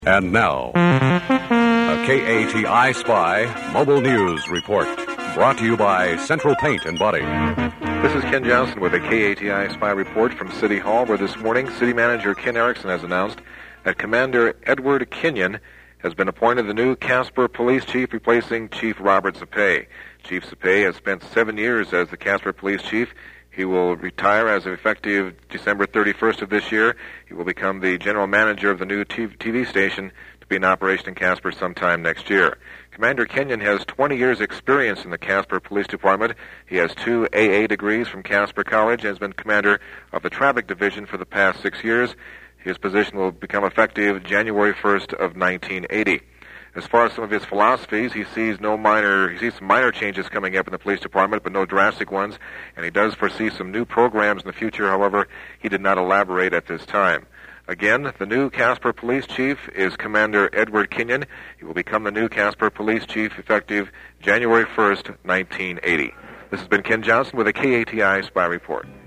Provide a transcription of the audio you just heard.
And now, a KATI Spy Mobile News Report, brought to you by Central Paint and Body. This is Ken Johnson with a KATI Spy Report from City Hall, where this morning City Manager Ken Erickson has announced that Commander Edward Kenyon has been appointed the new Casper Police Chief, replacing Chief Robert Zapay. Chief Zapay has spent 7 years as the Casper Police Chief. He will retire as of effective December 31st of this year. He will become the general manager of the new TV station to be in operation in Casper sometime next year. Commander Kenyon has 20 years' experience in the Casper Police Department. He has 2 AA degrees from Casper College and has been commander of the Traffic Division for the past 6 years. His position will become effective January 1st of 1980. As far as some of his philosophies, he sees some minor changes coming up in the police department, but no drastic ones, and he does foresee some new programs in the future. However, he did not elaborate at this time. Again, the new Casper Police Chief is Commander Edward Kenyon. He will become the new Casper Police Chief effective January 1st, 1980. This has been Ken Johnson with a KATI Spy Report.